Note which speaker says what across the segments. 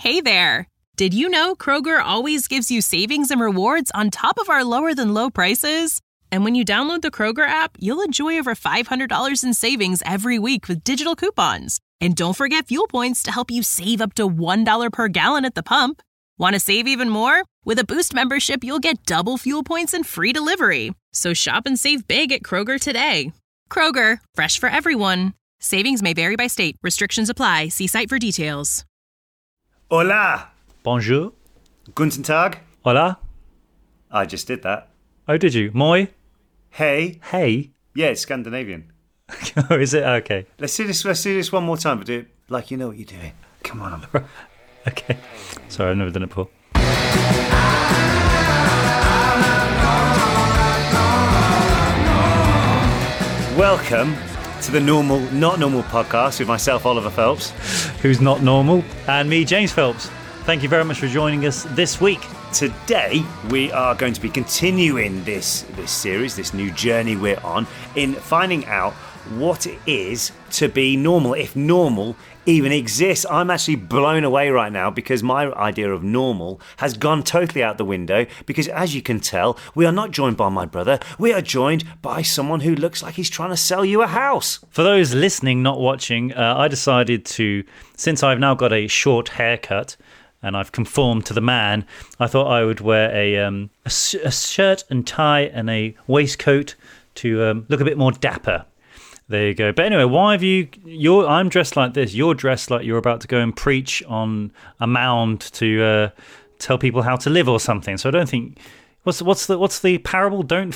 Speaker 1: Hey there! Did you know Kroger always gives you savings and rewards on top of our lower-than-low prices? And when you download the Kroger app, you'll enjoy over $500 in savings every week with digital coupons. And don't forget fuel points to help you save up to $1 per gallon at the pump. Want to save even more? With a Boost membership, you'll get double fuel points and free delivery. So shop and save big at Kroger today. Kroger, fresh for everyone. Savings may vary by state. Restrictions apply. See site for details.
Speaker 2: Hola.
Speaker 3: Bonjour.
Speaker 2: Guten Tag.
Speaker 3: Hola.
Speaker 2: I just did that.
Speaker 3: Oh, did you? Moi?
Speaker 2: Hey.
Speaker 3: Hey?
Speaker 2: Yeah, it's Scandinavian.
Speaker 3: Oh, is it? Okay.
Speaker 2: Let's do this one more time, but do it like you know what you're doing. Come on.
Speaker 3: Okay. Sorry, I've never done it before.
Speaker 2: Welcome to the Not Normal podcast with myself, Oliver Phelps.
Speaker 3: Who's not normal? And me, James Phelps. Thank you very much for joining us this week.
Speaker 2: Today, we are going to be continuing this series, this new journey we're on, in finding out what it is to be normal, if normal even exists. I'm actually blown away right now because my idea of normal has gone totally out the window because, as you can tell, we are not joined by my brother. We are joined by someone who looks like he's trying to sell you a house. For
Speaker 3: those listening, not watching, I decided to, since I've now got a short haircut and I've conformed to the man, I thought I would wear a shirt and tie and a waistcoat to look a bit more dapper. There you go. But anyway, why have I'm dressed like this. You're dressed like you're about to go and preach on a mound to tell people how to live or something. So I don't think what's the parable? Don't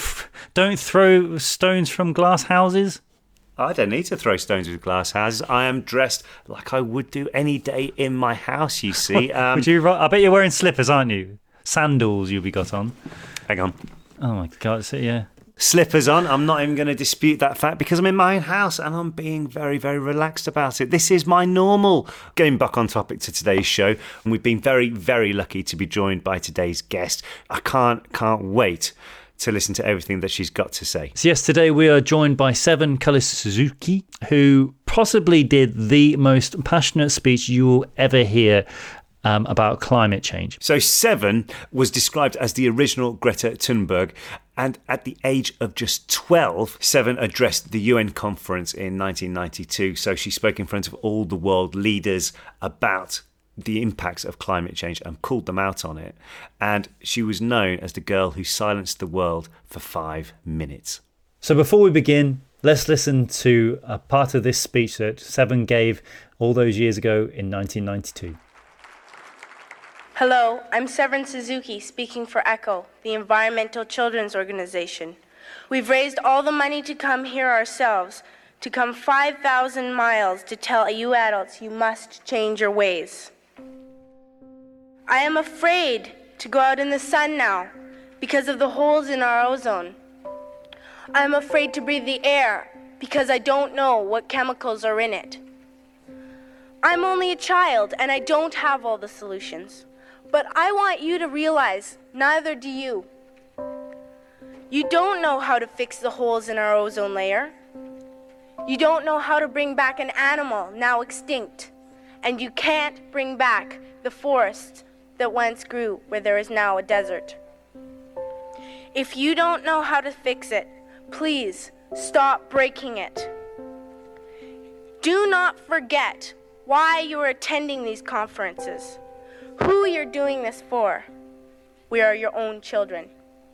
Speaker 3: throw stones from glass houses.
Speaker 2: I don't need to throw stones with glass houses. I am dressed like I would do any day in my house. You see.
Speaker 3: Would you? I bet you're wearing slippers, aren't you? Sandals you'll be got on.
Speaker 2: Hang on.
Speaker 3: Oh my God! So, yeah.
Speaker 2: Slippers on. I'm not even going to dispute that fact because I'm in my own house and I'm being very, very relaxed about it. This is my normal. Getting back on topic to today's show, and we've been very, very lucky to be joined by today's guest. I can't wait to listen to everything that she's got to say.
Speaker 3: So yes, today we are joined by Seven Suzuki, who possibly did the most passionate speech you will ever hear about climate change.
Speaker 2: So Seven was described as the original Greta Thunberg, and at the age of just 12, Seven addressed the UN conference in 1992. So she spoke in front of all the world leaders about the impacts of climate change and called them out on it. And she was known as the girl who silenced the world for 5 minutes.
Speaker 3: So before we begin, let's listen to a part of this speech that Seven gave all those years ago in 1992.
Speaker 4: Hello, I'm Severin Suzuki speaking for ECHO, the Environmental Children's Organization. We've raised all the money to come here ourselves, to come 5,000 miles to tell you adults you must change your ways. I am afraid to go out in the sun now because of the holes in our ozone. I'm afraid to breathe the air because I don't know what chemicals are in it. I'm only a child and I don't have all the solutions. But I want you to realize, neither do you. You don't know how to fix the holes in our ozone layer. You don't know how to bring back an animal now extinct. And you can't bring back the forest that once grew where there is now a desert. If you don't know how to fix it, please stop breaking it. Do not forget why you are attending these conferences. Who you're doing this for. We are your own children.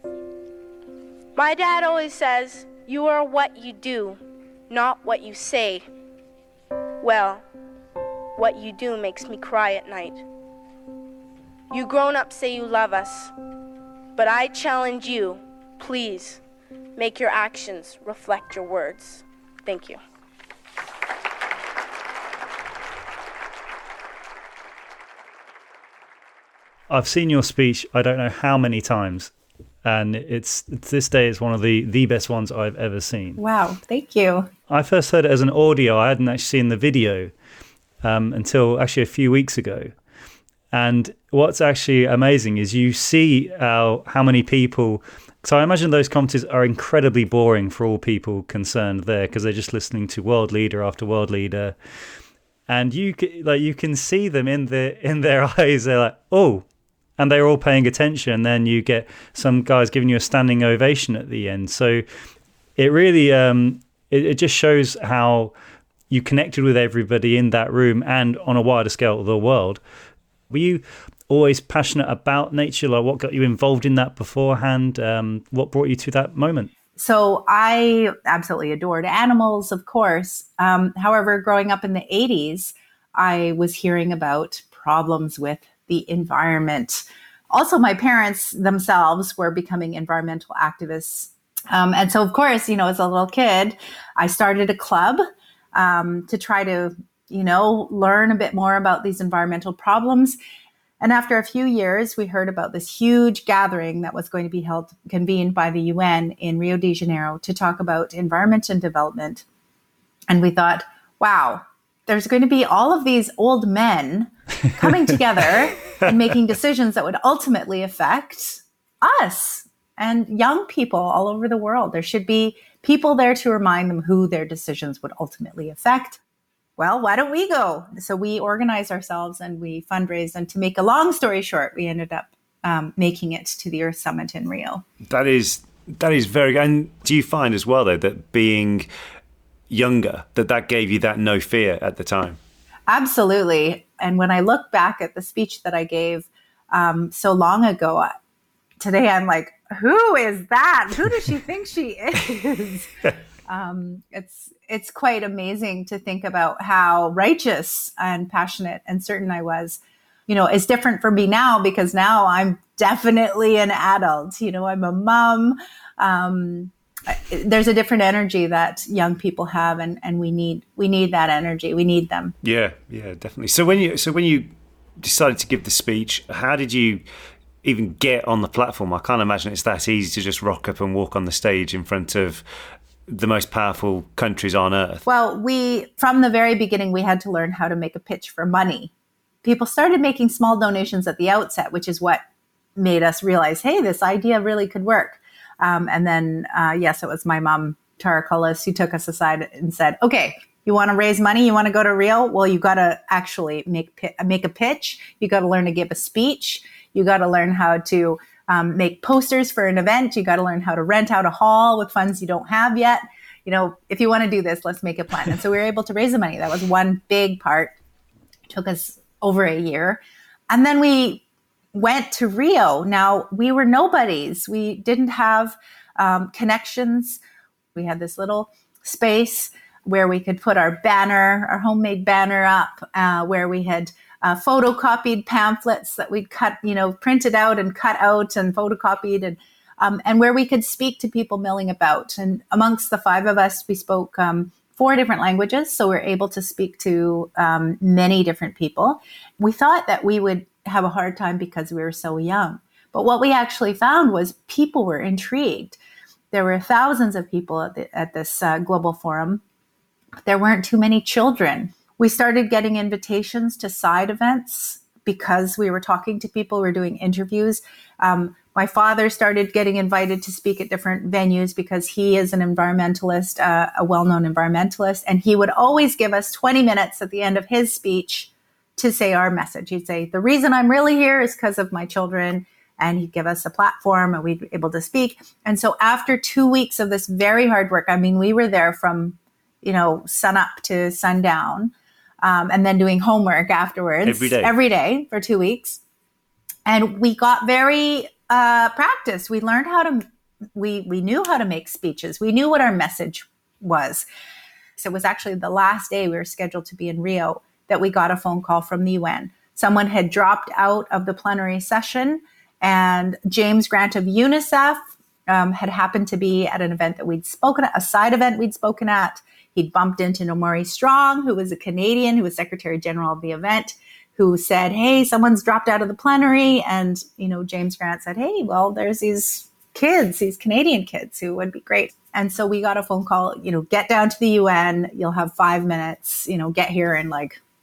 Speaker 4: My dad always says, you are what you do, not what you say. Well, what you do makes me cry at night. You grown-ups say you love us, but I challenge you, please, make your actions reflect your words. Thank you.
Speaker 3: I've seen your speech, I don't know how many times, and it's this day is one of the best ones I've ever seen.
Speaker 5: Wow, thank you.
Speaker 3: I first heard it as an audio. I hadn't actually seen the video until actually a few weeks ago. And what's actually amazing is you see how many people... So I imagine those conferences are incredibly boring for all people concerned there because they're just listening to world leader after world leader. and you can see them in their eyes. They're like, oh, and they're all paying attention. And then you get some guys giving you a standing ovation at the end. So it really it just shows how you connected with everybody in that room and on a wider scale of the world. Were you always passionate about nature? Like, what got you involved in that beforehand? What brought you to that moment?
Speaker 5: So I absolutely adored animals, of course. However, growing up in the 80s, I was hearing about problems with the environment. Also, my parents themselves were becoming environmental activists. And so, of course, as a little kid, I started a club to try to, learn a bit more about these environmental problems. And after a few years, we heard about this huge gathering that was going to be convened by the UN in Rio de Janeiro to talk about environment and development. And we thought, wow, there's going to be all of these old men coming together and making decisions that would ultimately affect us and young people all over the world. There should be people there to remind them who their decisions would ultimately affect. Well, why don't we go? So we organized ourselves and we fundraised. And to make a long story short, we ended up making it to the Earth Summit in Rio.
Speaker 2: That is very good. And do you find as well, though, that being younger, that gave you that no fear at the time?
Speaker 5: Absolutely. And when I look back at the speech that I gave so long ago, today I'm like, who is that? Who does she think she is? It's quite amazing to think about how righteous and passionate and certain I was. It's different for me now because now I'm definitely an adult. I'm a mom. There's a different energy that young people have, and we need that energy. We need them.
Speaker 2: Yeah, definitely. So when you decided to give the speech, how did you even get on the platform? I can't imagine it's that easy to just rock up and walk on the stage in front of the most powerful countries on earth.
Speaker 5: Well, from the very beginning, we had to learn how to make a pitch for money. People started making small donations at the outset, which is what made us realize, hey, this idea really could work. And then, yes, it was my mom, Tara Cullis, who took us aside and said, okay, you want to raise money? You want to go to Rio? Well, you got to actually make a pitch. You got to learn to give a speech. You got to learn how to make posters for an event. You got to learn how to rent out a hall with funds you don't have yet. If you want to do this, let's make a plan. And so we were able to raise the money. That was one big part. It took us over a year. And then we went to Rio. Now, we were nobodies. We didn't have connections. We had this little space where we could put our homemade banner up, where we had photocopied pamphlets that we'd printed out and cut out and photocopied, and where we could speak to people milling about. And amongst the five of us, we spoke 4 different languages, so we're able to speak to many different people. We thought that we would have a hard time because we were so young. But what we actually found was people were intrigued. There were thousands of people at this global forum. There weren't too many children. We started getting invitations to side events because we were talking to people, we were doing interviews. My father started getting invited to speak at different venues because he is an environmentalist, a well-known environmentalist, and he would always give us 20 minutes at the end of his speech to say our message. He'd say, the reason I'm really here is because of my children, and he'd give us a platform and we'd be able to speak. And so after 2 weeks of this very hard work, we were there from, sun up to sundown, and then doing homework afterwards. Every day for 2 weeks. And we got very practiced. We learned we knew how to make speeches. We knew what our message was. So it was actually the last day we were scheduled to be in Rio that we got a phone call from the UN. Someone had dropped out of the plenary session, and James Grant of UNICEF had happened to be at an event that we'd spoken at, a side event we'd spoken at. He'd bumped into Nomori Strong, who was a Canadian, who was Secretary General of the event, who said, hey, someone's dropped out of the plenary. And, James Grant said, hey, well, there's these Canadian kids who would be great. And so we got a phone call, get down to the UN, you'll have 5 minutes, get here in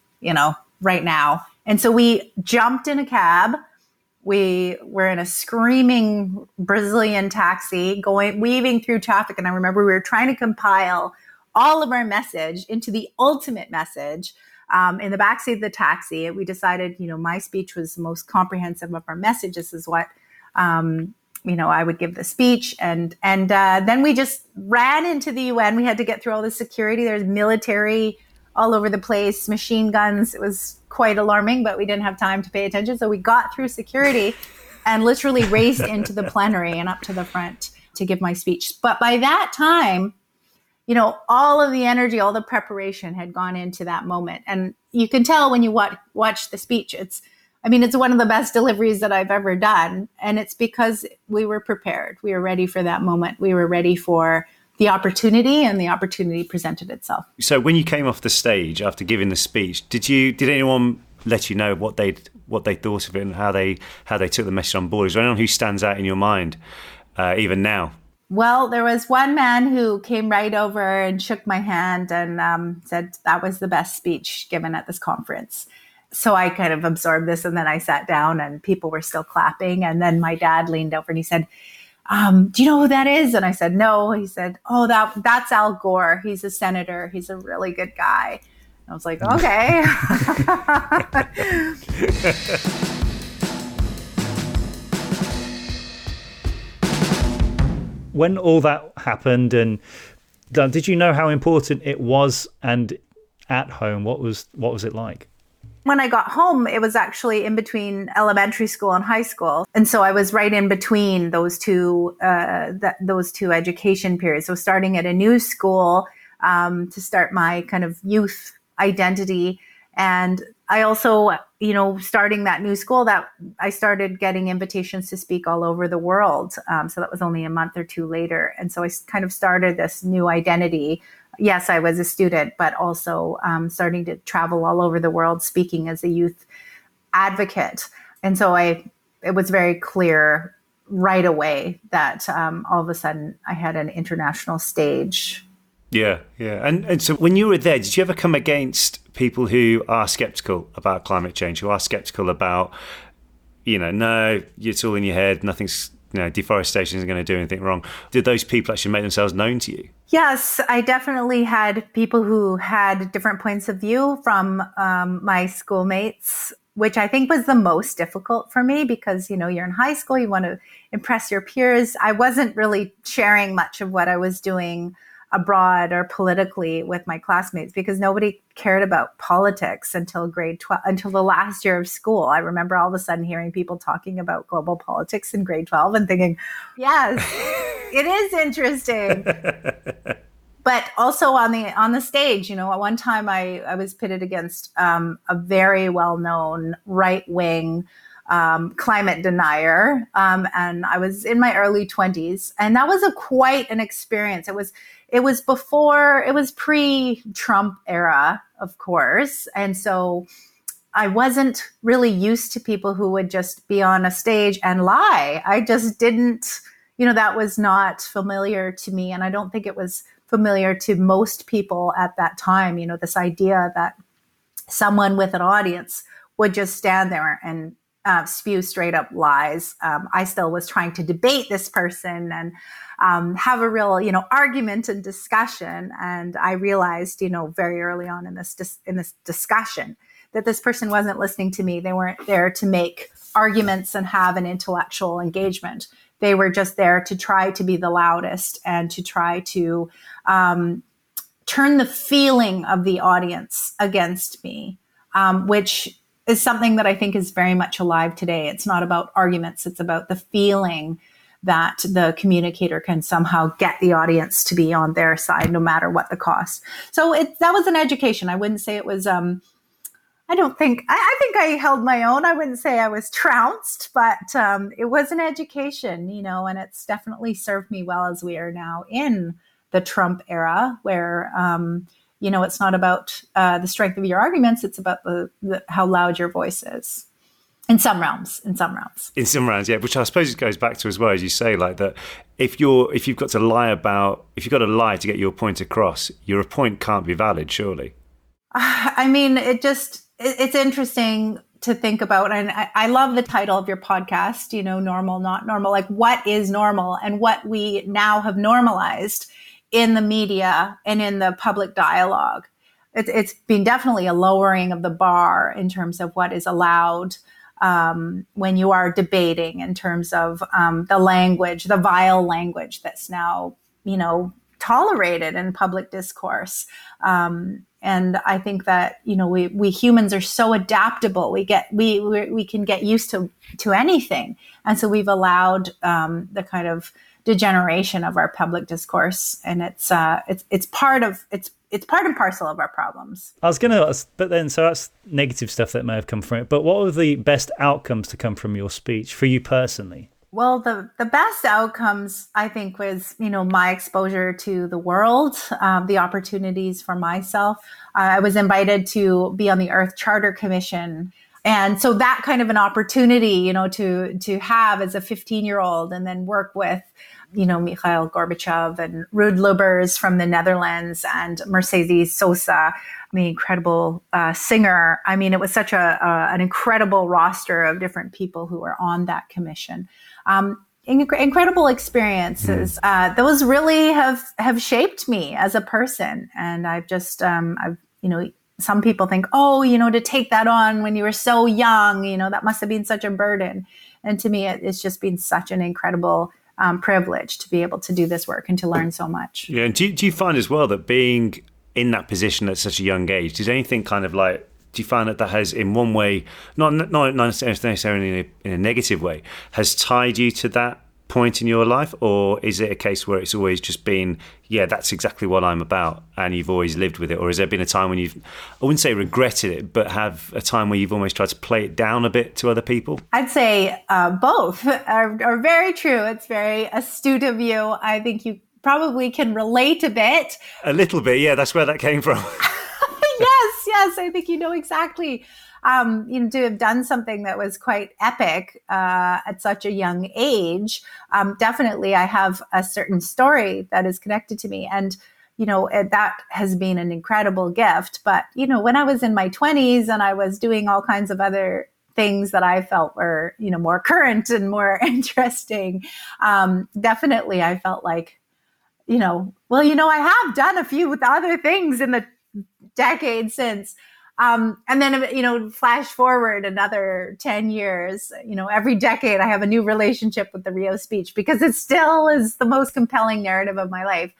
Speaker 5: right now. And so we jumped in a cab. We were in a screaming Brazilian taxi weaving through traffic. And I remember we were trying to compile all of our message into the ultimate message in the backseat of the taxi. We decided, my speech was the most comprehensive of our message. This is what, I would give the speech. And then we just ran into the UN. We had to get through all the security. There's military all over the place, machine guns. It was quite alarming, but we didn't have time to pay attention. So we got through security and literally raced into the plenary and up to the front to give my speech. But by that time, all of the energy, all the preparation had gone into that moment. And you can tell when you watch the speech, it's one of the best deliveries that I've ever done. And it's because we were prepared. We were ready for that moment. We were ready for the opportunity, and the opportunity presented itself.
Speaker 2: So when you came off the stage after giving the speech, did anyone let you know what they thought of it and how they took the message on board? Is there anyone who stands out in your mind, even now?
Speaker 5: Well, there was one man who came right over and shook my hand and said that was the best speech given at this conference. So I kind of absorbed this, and then I sat down and people were still clapping. And then my dad leaned over and he said, do you know who that is? And I said, no. He said, oh, that's Al Gore. He's a senator. He's a really good guy. And I was like, okay.
Speaker 3: When all that happened, and did you know how important it was? And at home, what was it like?
Speaker 5: When I got home, it was actually in between elementary school and high school. And so I was right in between those two education periods. So starting at a new school to start my kind of youth identity. And I also, starting that new school, that I started getting invitations to speak all over the world. So that was only a month or two later. And so I kind of started this new identity. Yes, I was a student, but also starting to travel all over the world, speaking as a youth advocate. And so it was very clear right away that all of a sudden I had an international stage.
Speaker 2: Yeah. And so when you were there, did you ever come against people who are skeptical about climate change, who are skeptical about, no, it's all in your head, nothing's, deforestation isn't going to do anything wrong? Did those people actually make themselves known to you?
Speaker 5: Yes, I definitely had people who had different points of view from my schoolmates, which I think was the most difficult for me because, you're in high school, you want to impress your peers. I wasn't really sharing much of what I was doing abroad or politically with my classmates because nobody cared about politics until grade 12, until the last year of school. I remember all of a sudden hearing people talking about global politics in grade 12 and thinking, yes, it is interesting. But also on the stage, at one time I was pitted against a very well-known right-wing climate denier. And I was in my early 20s, and that was quite an experience. It was pre-Trump era, of course. And so I wasn't really used to people who would just be on a stage and lie. I just didn't, that was not familiar to me. And I don't think it was familiar to most people at that time, this idea that someone with an audience would just stand there and spew straight up lies. I still was trying to debate this person and have a real, argument and discussion. And I realized, very early on in this discussion that this person wasn't listening to me. They weren't there to make arguments and have an intellectual engagement. They were just there to try to be the loudest and to try to turn the feeling of the audience against me, which is something that I think is very much alive today. It's not about arguments. It's about the feeling that the communicator can somehow get the audience to be on their side, no matter what the cost. So that was an education. I wouldn't say it was, I think I held my own. I wouldn't say I was trounced, but it was an education, and it's definitely served me well as we are now in the Trump era where, it's not about the strength of your arguments. It's about how loud your voice is. In some realms, yeah. Which I suppose it goes back to as well, as you say, like that. If you've got to lie to get your point across, your point can't be valid, surely. It's interesting to think about, and I love the title of your podcast. Normal, not normal. Like, what is normal, and what we now have normalized in the media and in the public dialogue. it's been definitely a lowering of the bar in terms of what is allowed when you are debating, in terms of the language, the vile language that's now, tolerated in public discourse. And I think that, we humans are so adaptable. We can get used to anything. And so we've allowed the kind of degeneration of our public discourse, and it's part and parcel of our problems.
Speaker 3: I was going to ask, but then, so that's negative stuff that may have come from it. But what were the best outcomes to come from your speech for you personally?
Speaker 5: Well, the best outcomes, I think, was, my exposure to the world, the opportunities for myself. I was invited to be on the Earth Charter Commission. And so that kind of an opportunity, to have as a 15-year-old, and then work with, Mikhail Gorbachev and Ruud Lubbers from the Netherlands and Mercedes Sosa, the incredible singer. I mean, it was such an incredible roster of different people who were on that commission. Incredible experiences. Those really have shaped me as a person. And I've just, some people think, to take that on when you were so young, that must have been such a burden. And to me, it's just been such an incredible privilege to be able to do this work and to learn so much.
Speaker 2: Yeah, and do you find as well that being in that position at such a young age, does anything kind of like, do you find that has in one way, not necessarily in a negative way, has tied you to that point in your life? Or is it a case where it's always just been, that's exactly what I'm about, and you've always lived with it? Or has there been a time when you've, I wouldn't say regretted it, but have a time where you've almost tried to play it down a bit to other people?
Speaker 5: I'd say both are very true. It's very astute of you. I think you probably can relate a bit.
Speaker 2: A little bit, yeah, that's where that came from.
Speaker 5: Yes, I think you know exactly. To have done something that was quite epic at such a young age, definitely I have a certain story that is connected to me. And, that has been an incredible gift. But, when I was in my 20s and I was doing all kinds of other things that I felt were, more current and more interesting, definitely I felt like, I have done a few other things in the decades since. And then, flash forward another 10 years, every decade I have a new relationship with the Rio speech, because it still is the most compelling narrative of my life.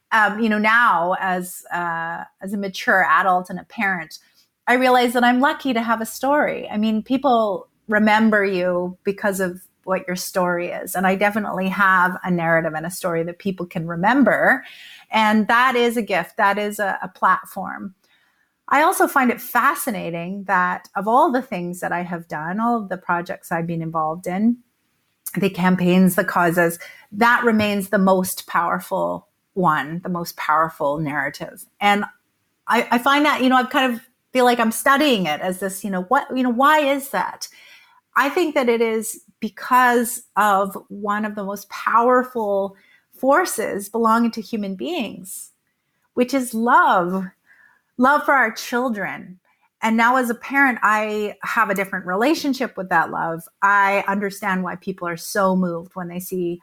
Speaker 5: Now as a mature adult and a parent, I realize that I'm lucky to have a story. I mean, people remember you because of what your story is. And I definitely have a narrative and a story that people can remember. And that is a gift. That is a platform. I also find it fascinating that of all the things that I have done, all of the projects I've been involved in, the campaigns, the causes, that remains the most powerful one, the most powerful narrative. And I find that, I kind of feel like I'm studying it as this, why is that? I think that it is because of one of the most powerful forces belonging to human beings, which is love for our children. And now as a parent, I have a different relationship with that love. I understand why people are so moved when they see,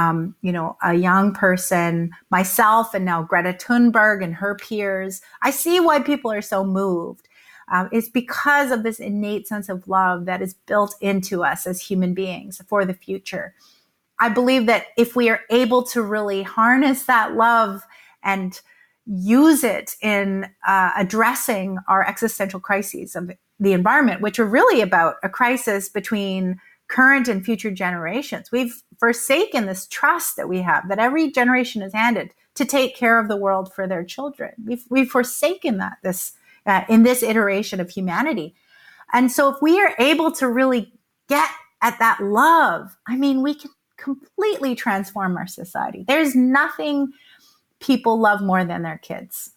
Speaker 5: a young person, myself, and now Greta Thunberg and her peers. I see why people are so moved. It's because of this innate sense of love that is built into us as human beings for the future. I believe that if we are able to really harness that love and use it in addressing our existential crises of the environment, which are really about a crisis between current and future generations. We've forsaken this trust that we have, that every generation is handed to take care of the world for their children. We've forsaken that in this iteration of humanity. And so if we are able to really get at that love, we can completely transform our society. There's nothing people love more than their kids.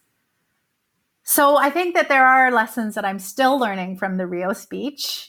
Speaker 5: So I think that there are lessons that I'm still learning from the Rio speech.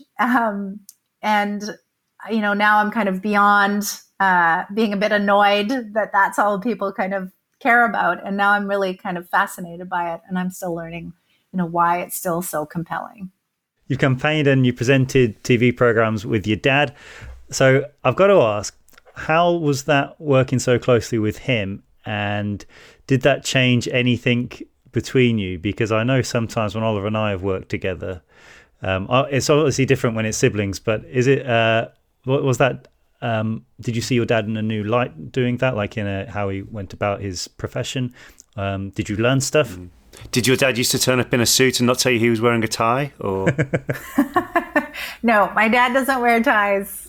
Speaker 5: Now I'm kind of beyond being a bit annoyed that that's all people kind of care about. And now I'm really kind of fascinated by it. And I'm still learning, why it's still so compelling.
Speaker 3: You've campaigned and you presented TV programs with your dad. So I've got to ask, how was that working so closely with him? And did that change anything between you, because I know sometimes when Oliver and I have worked together, it's obviously different when it's siblings, but is it, what was that? Did you see your dad in a new light doing that, like in how he went about his profession? Did you learn stuff?
Speaker 2: Did your dad used to turn up in a suit and not tell you he was wearing a tie? Or
Speaker 5: No, my dad doesn't wear ties.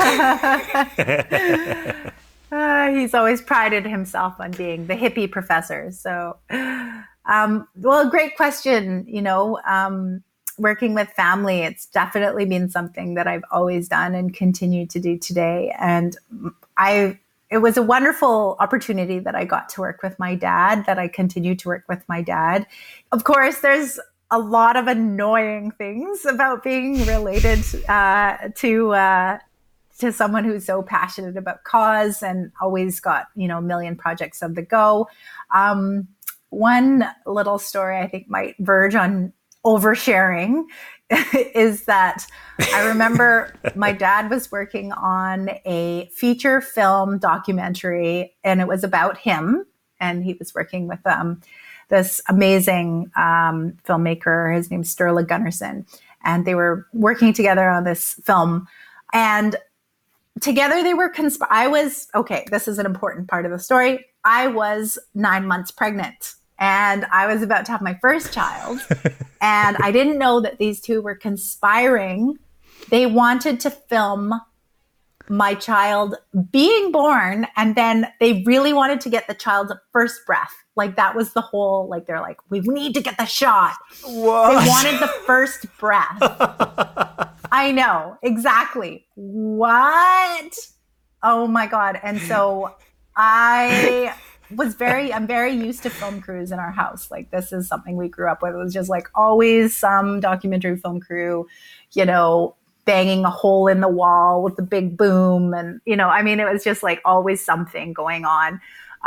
Speaker 5: He's always prided himself on being the hippie professor. So, well, great question. Working with family, it's definitely been something that I've always done and continue to do today. And it was a wonderful opportunity that I got to work with my dad, that I continue to work with my dad. Of course, there's a lot of annoying things about being related to someone who's so passionate about cause and always got, a million projects on the go. One little story I think might verge on oversharing is that I remember my dad was working on a feature film documentary, and it was about him. And he was working with this amazing filmmaker. His name's Sturla Gunnarsson. And they were working together on this film. And together they were this is an important part of the story. I was 9 months pregnant. And I was about to have my first child. And I didn't know that these two were conspiring. They wanted to film my child being born. And then they really wanted to get the child's first breath. Like that was the whole, they're like, we need to get the shot.
Speaker 2: What?
Speaker 5: They wanted the first breath. I know, exactly. What? Oh my God. And so I'm very used to film crews in our house. Like this is something we grew up with. It was just always some documentary film crew, banging a hole in the wall with the big boom. And, it was just always something going on.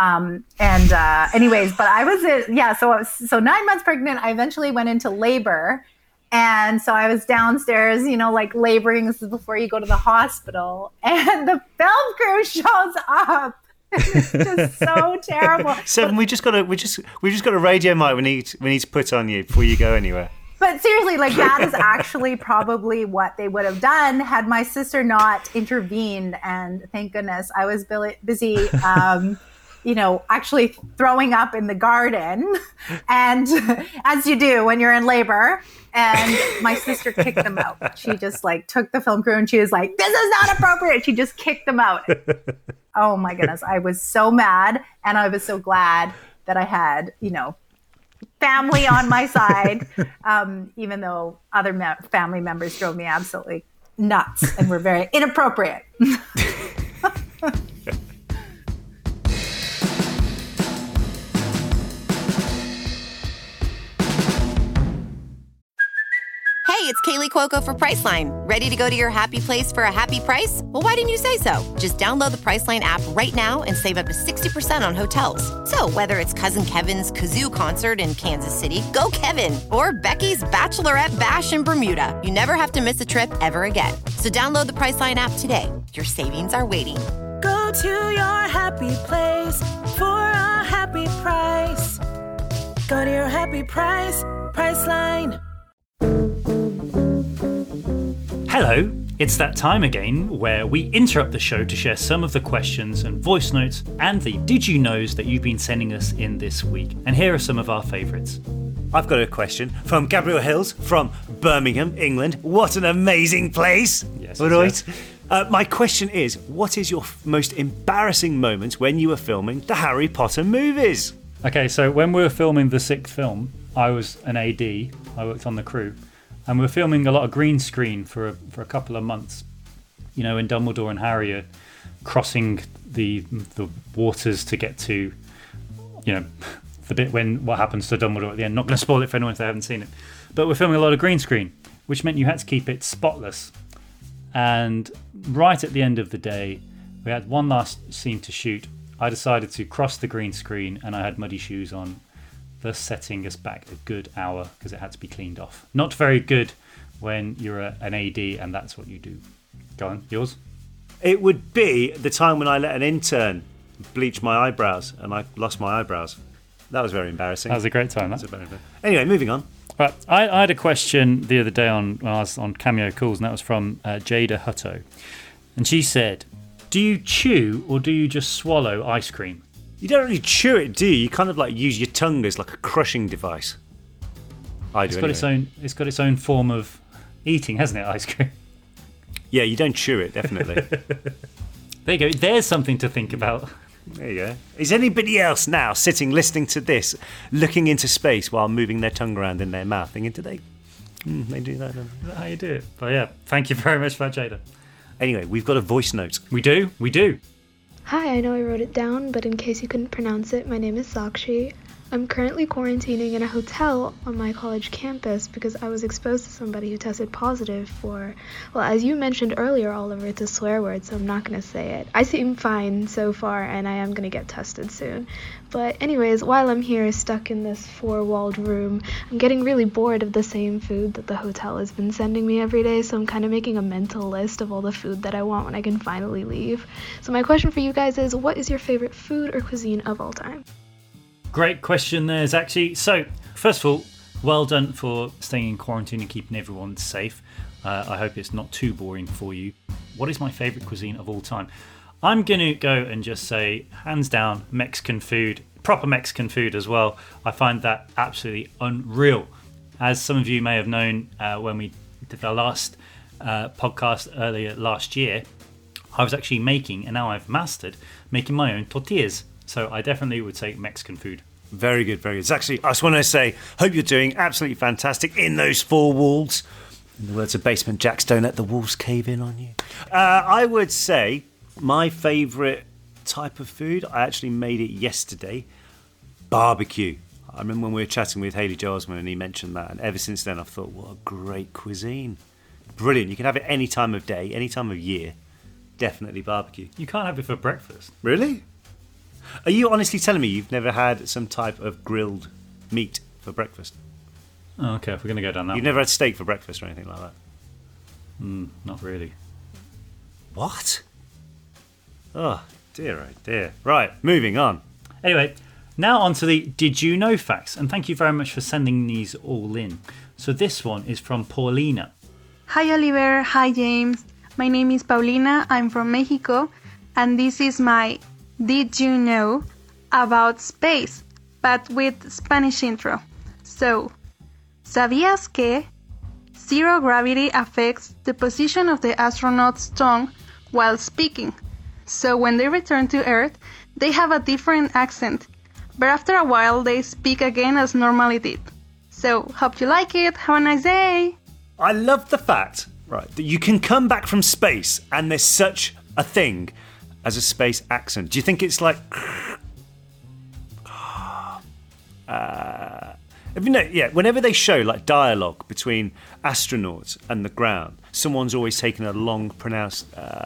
Speaker 5: Anyways, but I was, so 9 months pregnant, I eventually went into labor. And so I was downstairs, laboring. This is before you go to the hospital, and the film crew shows up. It's just so terrible.
Speaker 2: Seven, we just got a radio mic we need to put on you before you go anywhere.
Speaker 5: But seriously, that is actually probably what they would have done had my sister not intervened. And thank goodness I was busy, actually throwing up in the garden, and as you do when you're in labor. And my sister kicked them out. She just took the film crew and she was like, "This is not appropriate." She just kicked them out. Oh my goodness. I was so mad, and I was so glad that I had, family on my side, even though other family members drove me absolutely nuts and were very inappropriate.
Speaker 6: Hey, it's Kaylee Cuoco for Priceline. Ready to go to your happy place for a happy price? Well, why didn't you say so? Just download the Priceline app right now and save up to 60% on hotels. So whether it's Cousin Kevin's Kazoo Concert in Kansas City, go Kevin, or Becky's Bachelorette Bash in Bermuda, you never have to miss a trip ever again. So download the Priceline app today. Your savings are waiting.
Speaker 7: Go to your happy place for a happy price. Go to your happy price, Priceline.
Speaker 3: Hello, it's that time again where we interrupt the show to share some of the questions and voice notes and the Did You Knows that you've been sending us in this week. And here are some of our favourites.
Speaker 2: I've got a question from Gabriel Hills from Birmingham, England. What an amazing place!
Speaker 3: Yes,
Speaker 2: all right. My question is, what is your most embarrassing moment when you were filming the Harry Potter movies?
Speaker 3: Okay, so when we were filming the sixth film, I was an AD. I worked on the crew. And we were filming a lot of green screen for a couple of months. When Dumbledore and Harry are crossing the waters to get to, the bit when what happens to Dumbledore at the end. Not going to spoil it for anyone if they haven't seen it. But we're filming a lot of green screen, which meant you had to keep it spotless. And right at the end of the day, we had one last scene to shoot. I decided to cross the green screen, and I had muddy shoes on, thus setting us back a good hour because it had to be cleaned off. Not very good when you're an AD and that's what you do. Go on, yours?
Speaker 2: It would be the time when I let an intern bleach my eyebrows and I lost my eyebrows. That was very embarrassing.
Speaker 3: That was a great time.
Speaker 2: Anyway, moving on.
Speaker 3: Right, I had a question the other day when I was on Cameo Calls, and that was from Jada Hutto. And she said, do you chew or do you just swallow ice cream?
Speaker 2: You don't really chew it, do you? You kind of like use your tongue as like a crushing device.
Speaker 3: It's got its own form of eating, hasn't it, ice cream?
Speaker 2: Yeah, you don't chew it, definitely.
Speaker 3: There you go. There's something to think about.
Speaker 2: There you go. Is anybody else now sitting listening to this, looking into space while moving their tongue around in their mouth, thinking, do they do that?
Speaker 3: Is that how you do it? But yeah, thank you very much for that, Jada.
Speaker 2: Anyway, we've got a voice note.
Speaker 3: We do.
Speaker 8: Hi, I know I wrote it down, but in case you couldn't pronounce it, my name is Sakshi. I'm currently quarantining in a hotel on my college campus because I was exposed to somebody who tested positive for, well, as you mentioned earlier, Oliver, it's a swear word, so I'm not going to say it. I seem fine so far, and I am going to get tested soon. But anyways, while I'm here stuck in this four-walled room, I'm getting really bored of the same food that the hotel has been sending me every day, so I'm kind of making a mental list of all the food that I want when I can finally leave. So my question for you guys is, what is your favorite food or cuisine of all time?
Speaker 3: Great question there, Zaxi. So, first of all, well done for staying in quarantine and keeping everyone safe. I hope it's not too boring for you. What is my favourite cuisine of all time? I'm going to go and just say, hands down, Mexican food, proper Mexican food as well. I find that absolutely unreal. As some of you may have known when we did our last podcast earlier last year, I was actually making, and now I've mastered, making my own tortillas. So I definitely would say Mexican food.
Speaker 2: Very good, very good. It's actually, I just want to say, hope you're doing absolutely fantastic in those four walls. In the words of Basement Jacks, don't let the walls cave in on you. I would say my favourite type of food, I actually made it yesterday, barbecue. I remember when we were chatting with Haley Joel Osment and he mentioned that, and ever since then I've thought, what a great cuisine. Brilliant. You can have it any time of day, any time of year. Definitely barbecue.
Speaker 3: You can't have it for breakfast.
Speaker 2: Really? Are you honestly telling me you've never had some type of grilled meat for breakfast?
Speaker 3: Oh, okay, if we're going to go down that
Speaker 2: You've never had steak for breakfast or anything like that?
Speaker 3: Not really.
Speaker 2: What? Oh, dear, oh dear. Right, moving on.
Speaker 3: Anyway, now on to the Did You Know facts. And thank you very much for sending these all in. So this one is from Paulina.
Speaker 9: Hi, Oliver. Hi, James. My name is Paulina. I'm from Mexico. And this is my Did You Know about space, but with Spanish intro. So, ¿sabías que zero gravity affects the position of the astronaut's tongue while speaking? So when they return to Earth, they have a different accent, but after a while they speak again as normally did. So, hope you like it. Have a nice day.
Speaker 2: I love the fact, right, that you can come back from space and there's such a thing as a space accent. Do you think it's like... whenever they show like dialogue between astronauts and the ground, someone's always taking a long pronounced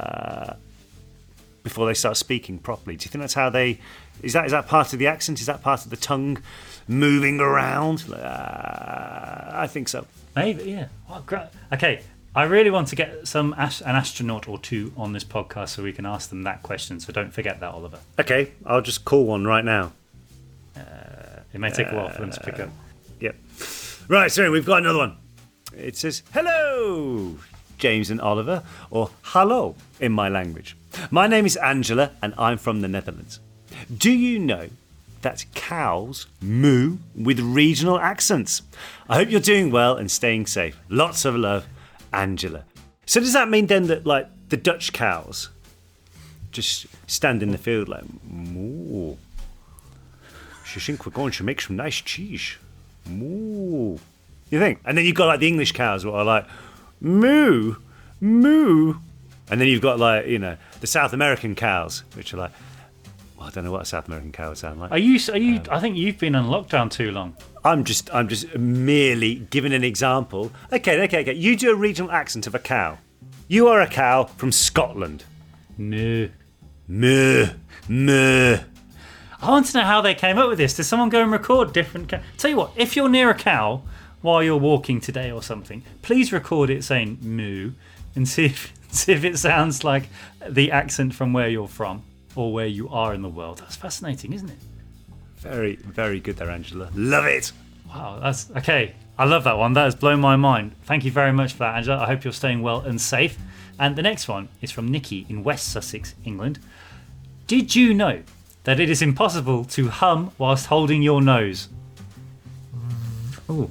Speaker 2: before they start speaking properly. Do you think that's how they... Is that part of the accent? Is that part of the tongue moving around? I think so.
Speaker 3: Maybe, yeah. Oh, great. Okay, I really want to get an astronaut or two on this podcast so we can ask them that question, so don't forget that, Oliver.
Speaker 2: Okay, I'll just call one right now.
Speaker 3: It may take a while for them to pick up.
Speaker 2: Yep. Right, so we've got another one. It says, hello, James and Oliver, or hello in my language. My name is Angela and I'm from the Netherlands. Do you know that cows moo with regional accents? I hope you're doing well and staying safe. Lots of love, Angela. So does that mean then that like the Dutch cows just stand in the field like, moo? I think we're going to make some nice cheese. Moo. You think? And then you've got like the English cows what are like, moo, moo. And then you've got like, you know, the South American cows, which are like, well, I don't know what a South American cow would sound like.
Speaker 3: Are you? I think you've been on lockdown too long.
Speaker 2: I'm just merely giving an example. Okay. You do a regional accent of a cow. You are a cow from Scotland.
Speaker 3: Moo.
Speaker 2: Moo. Moo.
Speaker 3: I want to know how they came up with this. Did someone go and record different cows? Tell you what, if you're near a cow while you're walking today or something, please record it saying moo and see if it sounds like the accent from where you're from or where you are in the world. That's fascinating, isn't it?
Speaker 2: Very, very good there, Angela. Love it.
Speaker 3: Wow, that's okay. I love that one. That has blown my mind. Thank you very much for that, Angela. I hope you're staying well and safe. And the next one is from Nikki in West Sussex, England. Did you know that it is impossible to hum whilst holding your nose? Ooh.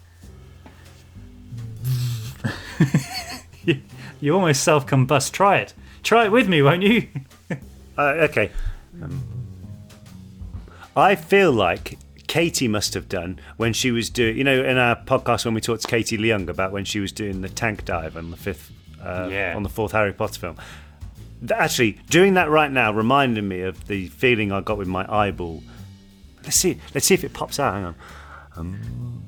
Speaker 3: You almost self-combust. Try it. Try it with me, won't you?
Speaker 2: Okay. I feel like Katie must have done when she was doing, in our podcast when we talked to Katie Leung about when she was doing the tank dive on the fourth Harry Potter film. Actually, doing that right now reminded me of the feeling I got with my eyeball. Let's see if it pops out. Hang on.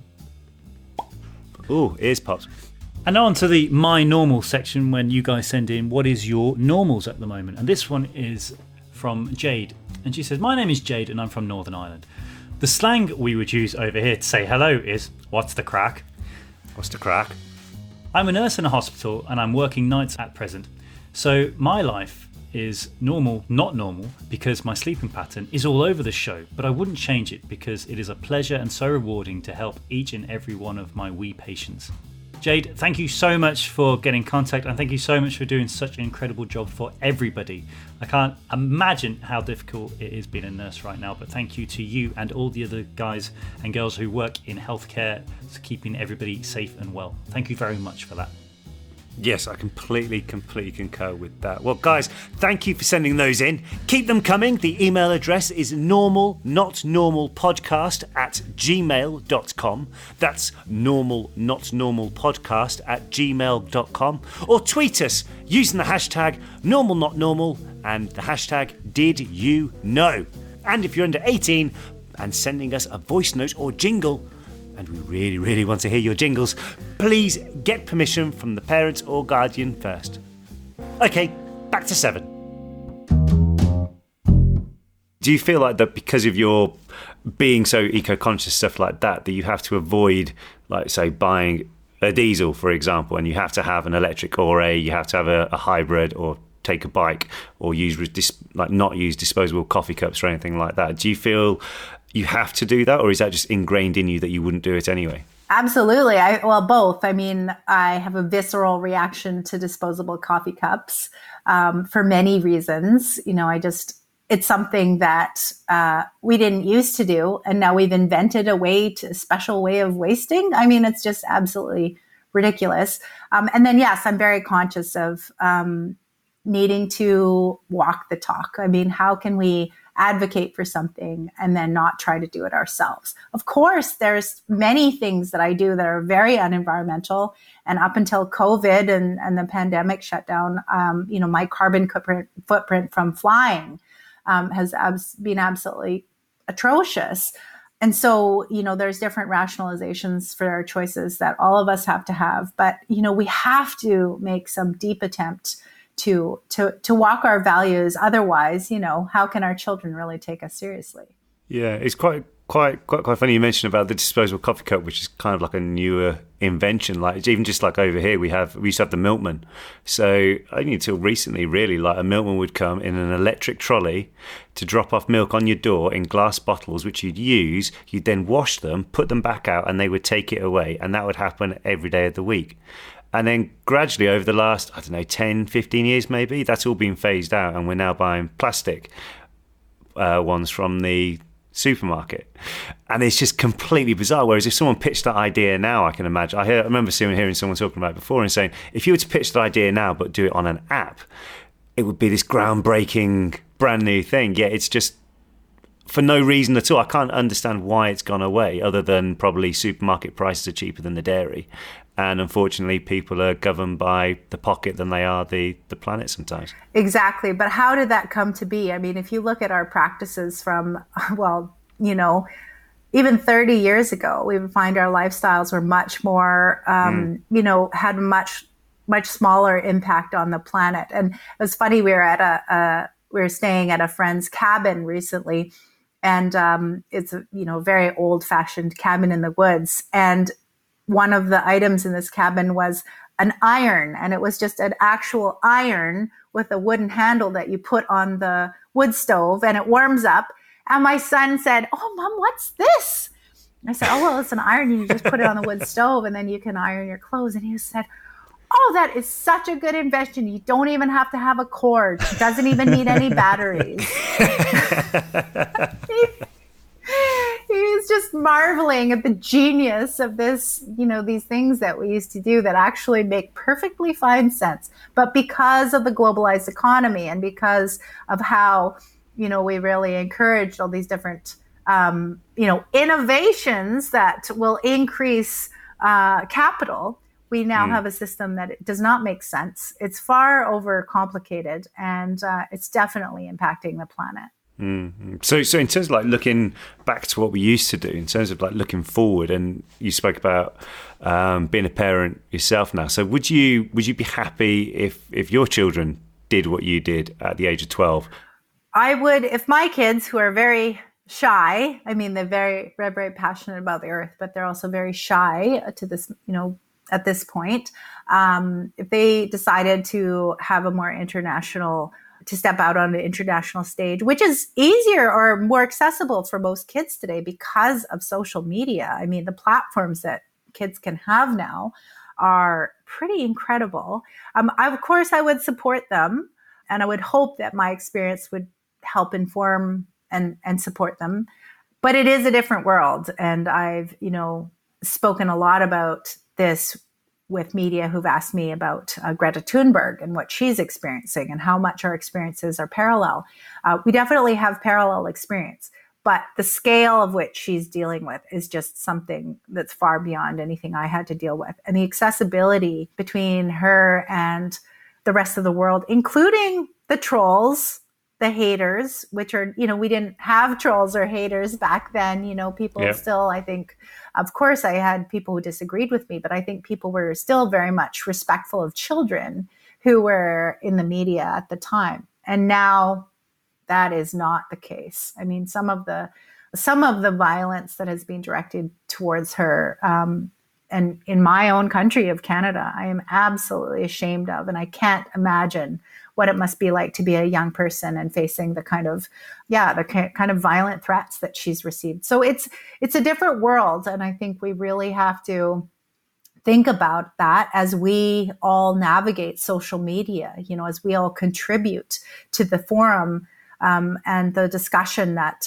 Speaker 2: Ears pops.
Speaker 3: And now on to the My Normal section when you guys send in what is your normals at the moment. And this one is from Jade. And she says, my name is Jade and I'm from Northern Ireland. The slang we would use over here to say hello is, what's the crack?
Speaker 2: What's the crack?
Speaker 3: I'm a nurse in a hospital and I'm working nights at present. So my life is normal, not normal, because my sleeping pattern is all over the show. But I wouldn't change it because it is a pleasure and so rewarding to help each and every one of my wee patients. Jade, thank you so much for getting in contact and thank you so much for doing such an incredible job for everybody. I can't imagine how difficult it is being a nurse right now, but thank you to you and all the other guys and girls who work in healthcare, keeping everybody safe and well. Thank you very much for that.
Speaker 2: Yes, I completely concur with that. Well, guys, thank you for sending those in. Keep them coming. The email address is normalnotnormalpodcast@gmail.com. That's normalnotnormalpodcast@gmail.com. Or tweet us using the hashtag normalnotnormal and the hashtag #DidYouKnow. And if you're under 18 and sending us a voice note or jingle, and we really, really want to hear your jingles, please get permission from the parents or guardian first. Okay, back to 7. Do you feel like that because of your being so eco-conscious, stuff like that you have to avoid, like, say, buying a diesel, for example, and you have to have an electric or you have to have a hybrid or take a bike or not use disposable coffee cups or anything like that? Do you feel you have to do that, or is that just ingrained in you that you wouldn't do it anyway?
Speaker 5: Absolutely. Both. I mean, I have a visceral reaction to disposable coffee cups for many reasons. It's something that we didn't used to do, and now we've invented a special way of wasting. I mean, it's just absolutely ridiculous. And then, yes, I'm very conscious of needing to walk the talk. I mean, how can we advocate for something and then not try to do it ourselves? Of course, there's many things that I do that are very unenvironmental. And up until COVID and the pandemic shutdown, my carbon footprint from flying has been absolutely atrocious. And so, there's different rationalizations for our choices that all of us have to have. But, we have to make some deep attempt to walk our values. Otherwise, how can our children really take us seriously?
Speaker 2: Yeah, it's quite funny you mentioned about the disposable coffee cup, which is kind of like a newer invention. Like, it's even just like over here, we used to have the milkman. So only until recently, really, like a milkman would come in an electric trolley to drop off milk on your door in glass bottles, which you'd use. You'd then wash them, put them back out, and they would take it away. And that would happen every day of the week. And then gradually over the last, 10, 15 years maybe, that's all been phased out and we're now buying plastic ones from the supermarket. And it's just completely bizarre. Whereas if someone pitched that idea now, I can imagine, I remember hearing someone talking about it before and saying, if you were to pitch that idea now but do it on an app, it would be this groundbreaking, brand new thing. Yeah, it's just for no reason at all. I can't understand why it's gone away, other than probably supermarket prices are cheaper than the dairy. And unfortunately, people are governed by the pocket than they are the planet sometimes.
Speaker 5: Exactly. But how did that come to be? I mean, if you look at our practices from, even 30 years ago, we would find our lifestyles were much more, had much smaller impact on the planet. And it was funny, we were staying at a friend's cabin recently, and it's a very old-fashioned cabin in the woods. And one of the items in this cabin was an iron, and it was just an actual iron with a wooden handle that you put on the wood stove, and it warms up. And my son said, "Oh, Mom, what's this?" I said, "Oh, well, it's an iron. You just put it on the wood stove and then you can iron your clothes." And he said, "Oh, that is such a good invention. You don't even have to have a cord. It doesn't even need any batteries." He was just marveling at the genius of this, these things that we used to do that actually make perfectly fine sense. But because of the globalized economy and because of how, we really encouraged all these different, innovations that will increase capital, we now have a system that it does not make sense. It's far overcomplicated, and it's definitely impacting the planet.
Speaker 2: Mm-hmm. So in terms of like looking back to what we used to do, in terms of like looking forward, and you spoke about being a parent yourself now. So would you be happy if your children did what you did at the age of 12?
Speaker 5: I would, if my kids, who are very shy, I mean, they're very, very, very passionate about the earth, but they're also very shy to this, at this point, if they decided to have a more to step out on the international stage, which is easier or more accessible for most kids today because of social media. I mean, the platforms that kids can have now are pretty incredible. Of course, I would support them, and I would hope that my experience would help inform and support them. But it is a different world. And I've, spoken a lot about this with media who've asked me about Greta Thunberg and what she's experiencing and how much our experiences are parallel. We definitely have parallel experience, but the scale of which she's dealing with is just something that's far beyond anything I had to deal with. And the accessibility between her and the rest of the world, including the trolls, the haters, which are, we didn't have trolls or haters back then, people still, I think, of course, I had people who disagreed with me, but I think people were still very much respectful of children who were in the media at the time. And now that is not the case. I mean, some of the violence that has been directed towards her, and in my own country of Canada, I am absolutely ashamed of, and I can't imagine what it must be like to be a young person and facing the kind of violent threats that she's received. So it's a different world. And I think we really have to think about that as we all navigate social media, as we all contribute to the forum and the discussion that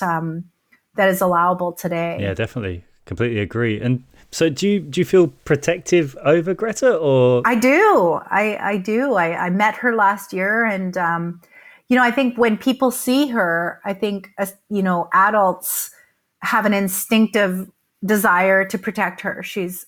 Speaker 5: is allowable today.
Speaker 3: Yeah, definitely. Completely agree. And so do you feel protective over Greta, or?
Speaker 5: I do. I do. I met her last year, and, I think when people see her, I think, adults have an instinctive desire to protect her. She's,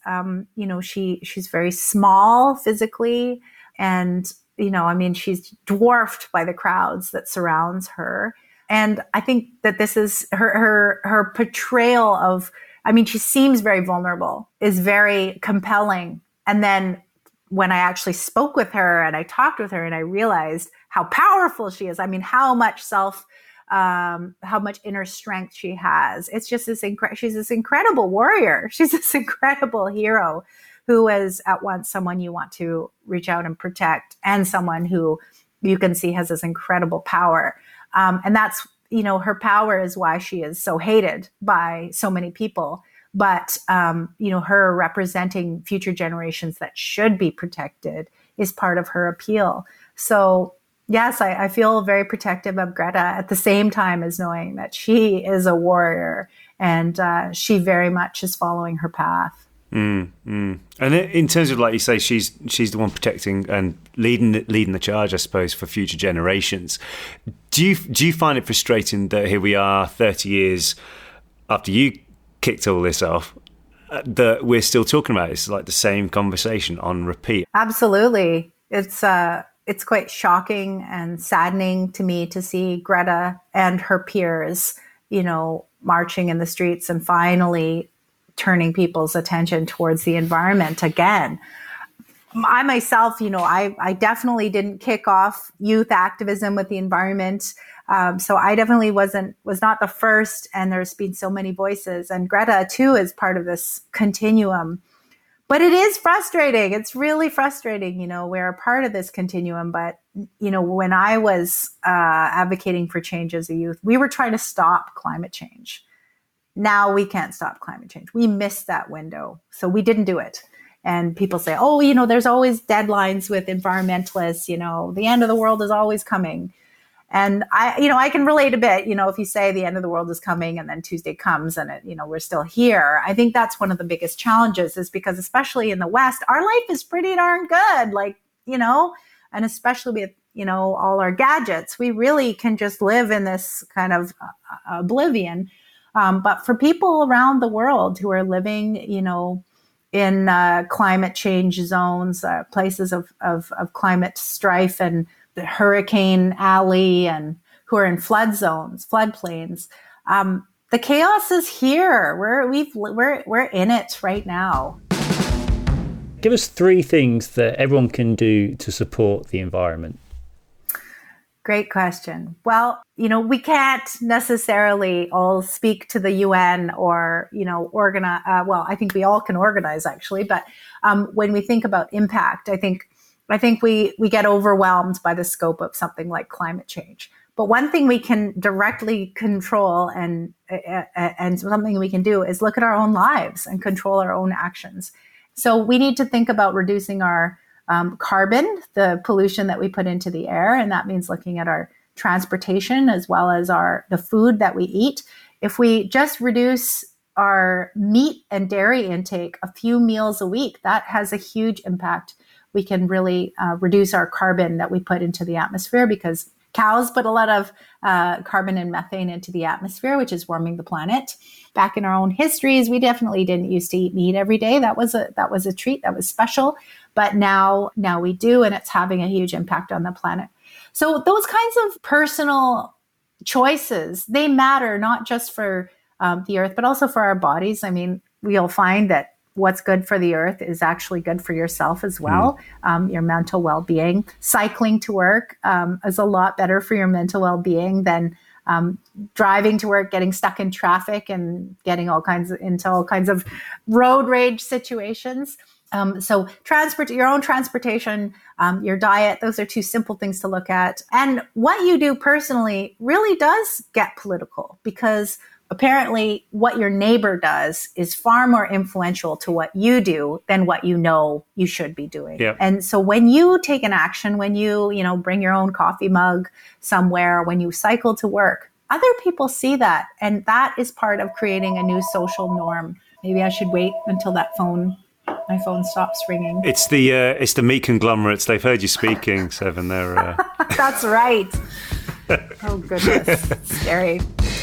Speaker 5: she's very small physically, and, she's dwarfed by the crowds that surrounds her. And I think that this is her portrayal of, she seems very vulnerable, is very compelling. And then when I actually spoke with her and I talked with her and I realized how powerful she is, how much how much inner strength she has. It's just she's this incredible warrior. She's this incredible hero who is at once someone you want to reach out and protect, and someone who you can see has this incredible power. And that's, her power is why she is so hated by so many people. But, her representing future generations that should be protected is part of her appeal. So, yes, I feel very protective of Greta at the same time as knowing that she is a warrior, and she very much is following her path.
Speaker 2: And in terms of, like you say, she's the one protecting and leading the charge, I suppose, for future generations. Do you find it frustrating that here we are 30 years after you kicked all this off, that we're still talking about it? It's like the same conversation on repeat?
Speaker 5: Absolutely. It's quite shocking and saddening to me to see Greta and her peers, marching in the streets and finally turning people's attention towards the environment again. I myself, I definitely didn't kick off youth activism with the environment. So I definitely was not the first, and there's been so many voices, and Greta too is part of this continuum. But it is frustrating. It's really frustrating. We're a part of this continuum, but when I was advocating for change as a youth, we were trying to stop climate change. Now we can't stop climate change. We missed that window. So we didn't do it. And people say, there's always deadlines with environmentalists, the end of the world is always coming. And I can relate a bit, if you say the end of the world is coming and then Tuesday comes and we're still here. I think that's one of the biggest challenges, is because especially in the West, our life is pretty darn good. And especially with, all our gadgets, we really can just live in this kind of oblivion. But for people around the world who are living, in climate change zones, places of climate strife, and the Hurricane Alley, and who are in flood zones, floodplains, the chaos is here. We're in it right now.
Speaker 3: Give us 3 things that everyone can do to support the environment.
Speaker 5: Great question. Well, we can't necessarily all speak to the UN or, organize. I think we all can organize, actually. But when we think about impact, I think we get overwhelmed by the scope of something like climate change. But one thing we can directly control and something we can do is look at our own lives and control our own actions. So we need to think about reducing our carbon, the pollution that we put into the air. And that means looking at our transportation as well as the food that we eat. If we just reduce our meat and dairy intake a few meals a week, that has a huge impact. We can really reduce our carbon that we put into the atmosphere, because cows put a lot of carbon and methane into the atmosphere, which is warming the planet. Back in our own histories, we definitely didn't used to eat meat every day. That was a treat. That was special. But now we do, and it's having a huge impact on the planet. So those kinds of personal choices, they matter not just for the earth, but also for our bodies. I mean, we'll find that what's good for the earth is actually good for yourself as well, your mental well-being. Cycling to work is a lot better for your mental well-being than driving to work, getting stuck in traffic, and getting into all kinds of road rage situations. So your own transportation, your diet, those are 2 simple things to look at. And what you do personally really does get political, because apparently what your neighbor does is far more influential to what you do than what you should be doing. Yep. And so when you take an action, when you bring your own coffee mug somewhere, when you cycle to work, other people see that. And that is part of creating a new social norm. Maybe I should wait until my phone stops ringing.
Speaker 2: It's the meat conglomerates. They've heard you speaking, Seven. They're
Speaker 5: That's right. Oh goodness, it's scary.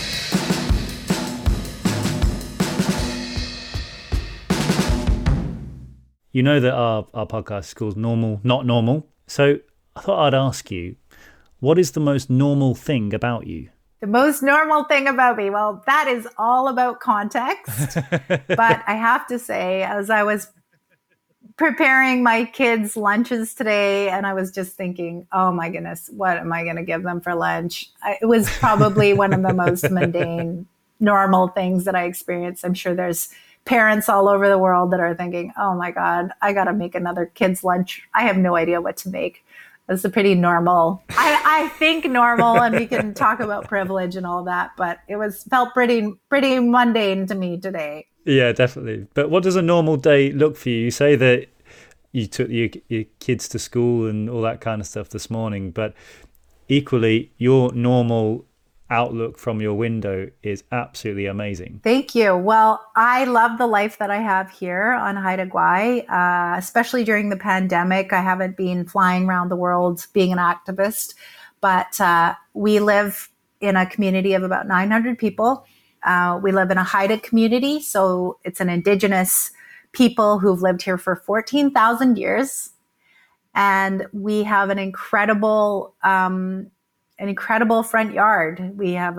Speaker 3: You know that our podcast is called Normal, Not Normal. So I thought I'd ask you, what is the most normal thing about you?
Speaker 5: The most normal thing about me? Well, that is all about context. But I have to say, as I was preparing my kids' lunches today, and I was just thinking, oh my goodness, what am I going to give them for lunch? It was probably one of the most mundane, normal things that I experienced. I'm sure there's parents all over the world that are thinking, oh my God, I got to make another kid's lunch. I have no idea what to make. It's a pretty normal, I think normal, and we can talk about privilege and all that, but felt pretty mundane to me today.
Speaker 3: Yeah, definitely. But what does a normal day look for you? You say that you took your kids to school and all that kind of stuff this morning, but equally, your normal outlook from your window is absolutely amazing.
Speaker 5: Thank you. Well, I love the life that I have here on Haida Gwaii, especially during the pandemic. I haven't been flying around the world being an activist, but we live in a community of about 900 people. We live in a Haida community, so it's an indigenous people who've lived here for 14,000 years. And we have an incredible front yard. We have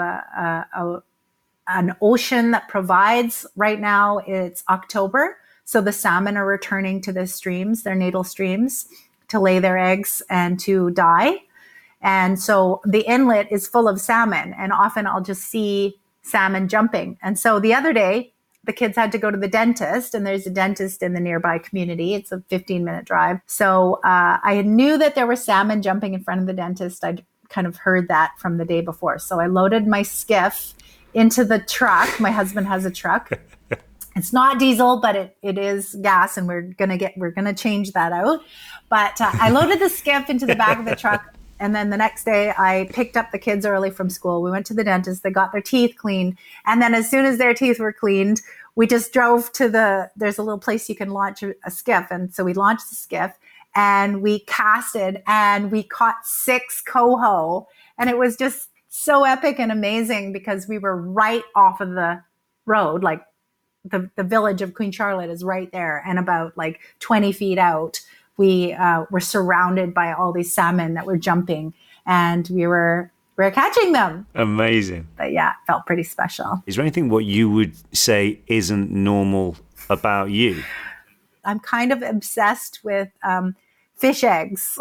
Speaker 5: an ocean that provides, right now it's October, so the salmon are returning to the streams, their natal streams, to lay their eggs and to die. And so the inlet is full of salmon, and often I'll just see salmon jumping. And so the other day the kids had to go to the dentist, and there's a dentist in the nearby community. It's a 15-minute drive. So I knew that there were salmon jumping in front of the dentist. I'd kind of heard that from the day before. So I loaded my skiff into the truck. My husband has a truck. It's not diesel, but it is gas, and we're gonna change that out. But I loaded the skiff into the back of the truck, and then the next day I picked up the kids early from school. We went to the dentist. They got their teeth cleaned, and then as soon as their teeth were cleaned, we just drove to there's a little place you can launch a skiff, and so we launched the skiff and we casted, and we caught 6 coho, and it was just so epic and amazing because we were right off of the road, like. The village of Queen Charlotte is right there, and about like 20 feet out, we were surrounded by all these salmon that were jumping, and we were catching them.
Speaker 2: Amazing.
Speaker 5: But yeah, it felt pretty special.
Speaker 2: Is there anything what you would say isn't normal about you?
Speaker 5: I'm kind of obsessed with fish eggs,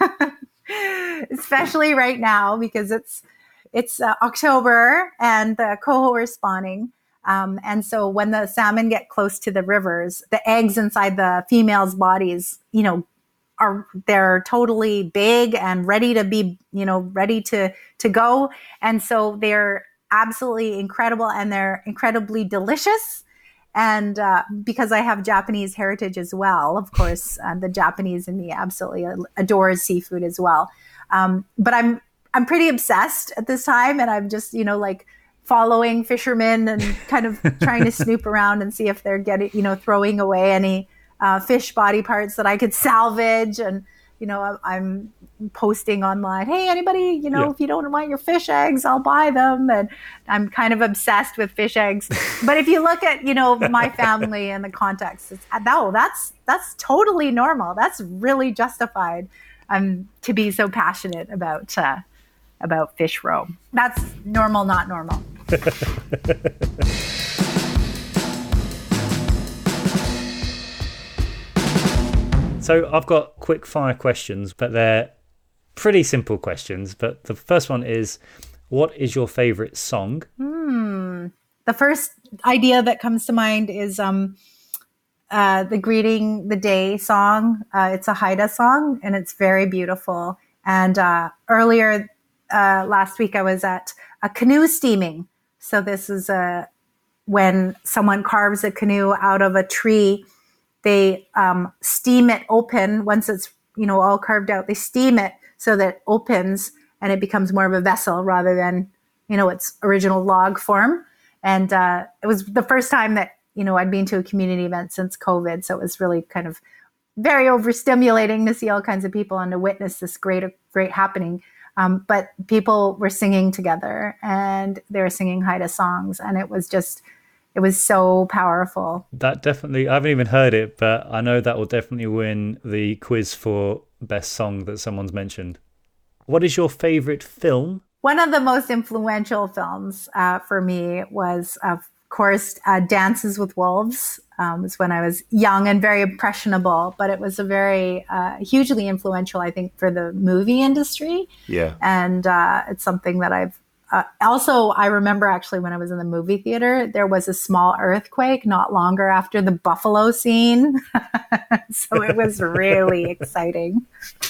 Speaker 5: especially right now because it's October and the coho are spawning. And so when the salmon get close to the rivers, the eggs inside the females' bodies, they're totally big and ready to be, ready to go. And so they're absolutely incredible, and they're incredibly delicious. And because I have Japanese heritage as well, of course, the Japanese in me absolutely adores seafood as well. But I'm pretty obsessed at this time, and I'm just, following fishermen and kind of trying to snoop around and see if they're getting, throwing away any fish body parts that I could salvage. And, I'm posting online, hey, anybody, if you don't want your fish eggs, I'll buy them. And I'm kind of obsessed with fish eggs. But if you look at, my family and the context, that's totally normal. That's really justified to be so passionate about fish roe. That's normal, not normal.
Speaker 3: So I've got quick fire questions, but they're pretty simple questions. But the first one is, what is your favorite song?
Speaker 5: The first idea that comes to mind is the Greeting the Day song. It's a Haida song, and it's very beautiful. And earlier last week I was at a canoe steaming. So this is when someone carves a canoe out of a tree, they steam it open. Once it's, all carved out, they steam it so that it opens and it becomes more of a vessel rather than, its original log form. And it was the first time that, I'd been to a community event since COVID. So it was really kind of very overstimulating to see all kinds of people and to witness this great happening. But people were singing together, and they were singing Haida songs, and it was so powerful.
Speaker 3: That definitely, I haven't even heard it, but I know that will definitely win the quiz for best song that someone's mentioned. What is your favorite film?
Speaker 5: One of the most influential films for me was, of course, Dances with Wolves. It was when I was young and very impressionable, but it was a very hugely influential, I think, for the movie industry.
Speaker 2: Yeah. And
Speaker 5: it's something that I've also, I remember actually when I was in the movie theater, there was a small earthquake not longer after the buffalo scene. So it was really exciting.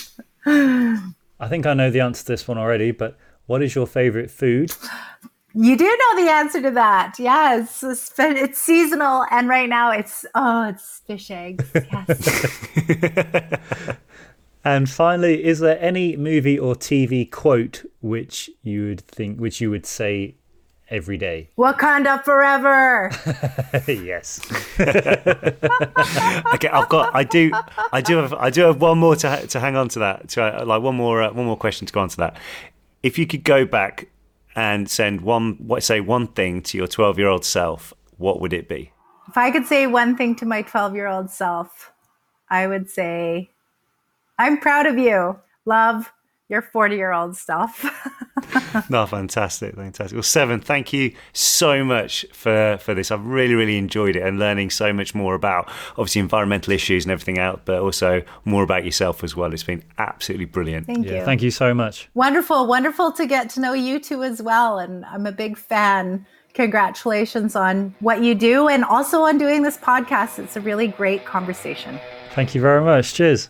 Speaker 3: I think I know the answer to this one already, but what is your favorite food?
Speaker 5: You do know the answer to that. Yes, it's seasonal, and right now it's fish eggs. Yes.
Speaker 3: And finally, is there any movie or TV quote which you would say every day?
Speaker 5: Wakanda forever.
Speaker 3: Yes.
Speaker 2: Okay, I do have one more to hang on to that. One more question to go on to that. If you could go back and send one thing to your 12-year-old self, what would it be?
Speaker 5: If I could say one thing to my 12-year-old self, I would say, I'm proud of you. Love your 40-year-old self.
Speaker 2: No, fantastic. Well, Seven, thank you so much for this. I've really, really enjoyed it and learning so much more about, obviously, environmental issues and everything else, but also more about yourself as well. It's been absolutely brilliant.
Speaker 5: Thank you.
Speaker 3: Thank you so much.
Speaker 5: Wonderful to get to know you two as well. And I'm a big fan. Congratulations on what you do and also on doing this podcast. It's a really great conversation.
Speaker 3: Thank you very much. Cheers.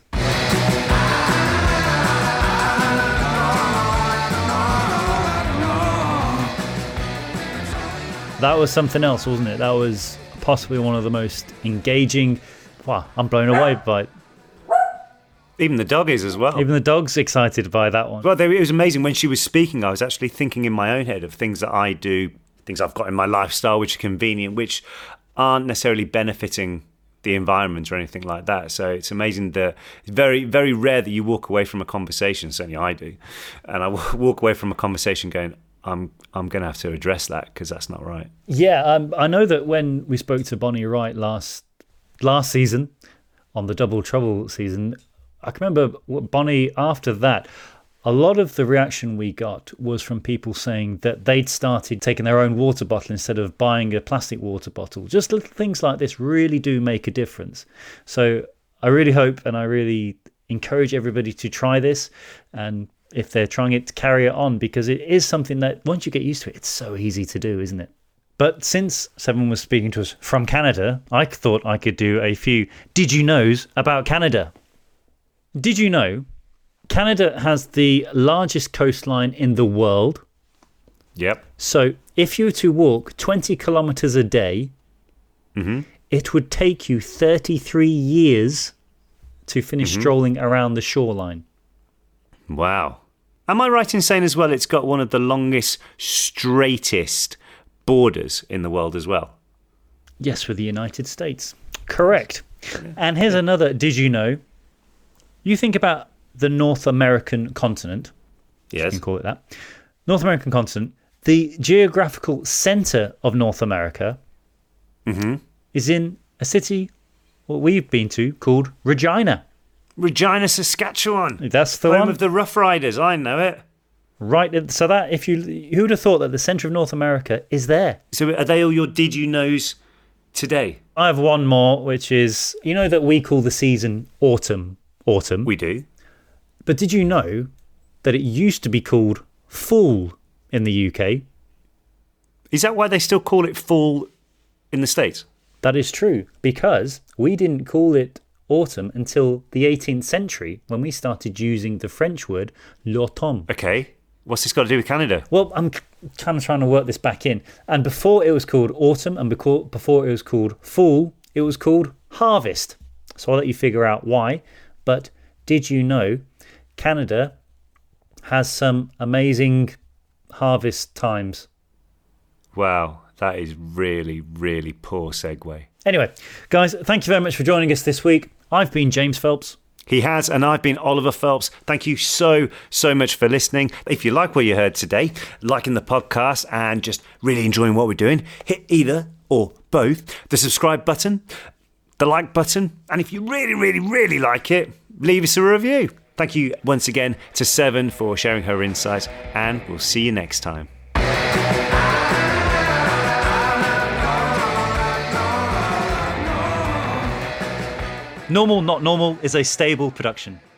Speaker 3: That was something else, wasn't it? That was possibly one of the most engaging. Wow, I'm blown away by it.
Speaker 2: Even the dog is as well.
Speaker 3: Even the dog's excited by that one.
Speaker 2: Well, it was amazing. When she was speaking, I was actually thinking in my own head of things that I do, things I've got in my lifestyle which are convenient, which aren't necessarily benefiting the environment or anything like that. So it's amazing that it's very, very rare that you walk away from a conversation, certainly I do, and I walk away from a conversation going, I'm going to have to address that because that's not right.
Speaker 3: Yeah, I know that when we spoke to Bonnie Wright last season, on the Double Trouble season, I can remember Bonnie, after that, a lot of the reaction we got was from people saying that they'd started taking their own water bottle instead of buying a plastic water bottle. Just little things like this really do make a difference. So I really hope and I really encourage everybody to try this, and if they're trying it, to carry it on, because it is something that once you get used to it, it's so easy to do, isn't it? But since Seven was speaking to us from Canada, I thought I could do a few Did You Knows about Canada. Did you know Canada has the largest coastline in the world?
Speaker 2: Yep.
Speaker 3: So if you were to walk 20 kilometers a day, it would take you 33 years to finish strolling around the shoreline.
Speaker 2: Wow. Am I right in saying as well it's got one of the longest, straightest borders in the world as well?
Speaker 3: Yes, with the United States. Correct. And here's another Did You Know? You think about the North American continent.
Speaker 2: Yes.
Speaker 3: You can call it that. North American continent. The geographical centre of North America is in a city what we've been to called Regina.
Speaker 2: Regina, Saskatchewan.
Speaker 3: That's the
Speaker 2: home
Speaker 3: one.
Speaker 2: of the Rough Riders. I know it.
Speaker 3: Right. So that who would have thought that the centre of North America is there?
Speaker 2: So are they all your Did You Knows today?
Speaker 3: I have one more, which is, you know that we call the season autumn.
Speaker 2: We do.
Speaker 3: But did you know that it used to be called fall in the UK?
Speaker 2: Is that why they still call it fall in the States?
Speaker 3: That is true, because we didn't call it autumn until the 18th century when we started using the French word l'automne.
Speaker 2: Okay. What's this got to do with Canada?
Speaker 3: Well, I'm kind of trying to work this back in. And before it was called autumn and before it was called fall, it was called harvest. So I'll let you figure out why. But did you know Canada has some amazing harvest times?
Speaker 2: Wow, that is really, really poor segue.
Speaker 3: Anyway, guys, thank you very much for joining us this week. I've been James Phelps.
Speaker 2: He has, and I've been Oliver Phelps. Thank you so much for listening. If you like what you heard today, liking the podcast and just really enjoying what we're doing, hit either or both the subscribe button, the like button, and if you really, really, really like it, leave us a review. Thank you once again to Seven for sharing her insights, and we'll see you next time.
Speaker 3: Normal Not Normal is a stable production.